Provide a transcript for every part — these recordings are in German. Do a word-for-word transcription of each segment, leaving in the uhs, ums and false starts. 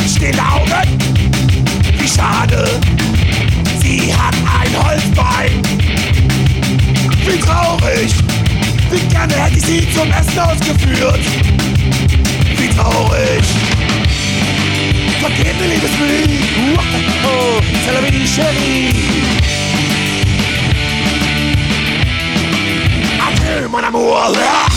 stehende Augen. Wie schade, sie hat ein Holzbein. Wie traurig, wie gerne hätte ich sie zum Essen ausgeführt. Wie traurig, vergeht mir Liebesmüh. Oh, c'est la vie chérie. Adieu, mon amour.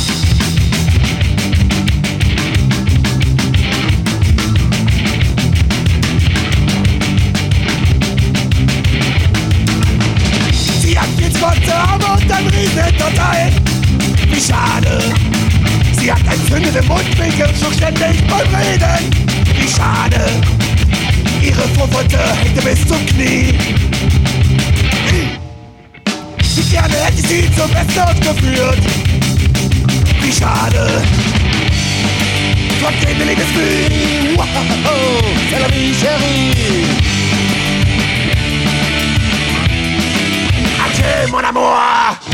Sie hat viel kurze Arme und ein riesen Hinterteil. Wie schade, sie hat einen zündenden Mundwinkel und schlug ständig beim Reden. Wie schade, ihre Vorwürfe hängte bis zum Knie. Wie gerne hätte ich sie zum Besten ausgeführt. Wie schade, trotzdem will ich es fühlen. Wow, c'est la vie chérie. Adieu, mon amour.